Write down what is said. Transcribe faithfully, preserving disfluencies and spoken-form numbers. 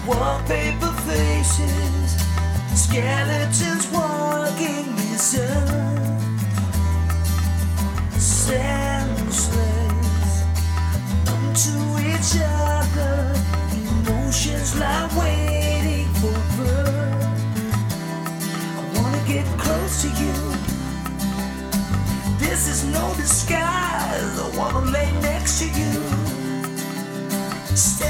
Wallpaper faces, skeletons walking this earth, senseless, numb to each other, emotions lie waiting for birth. I wanna get close to you, this is no disguise, I wanna lay next to you. Stay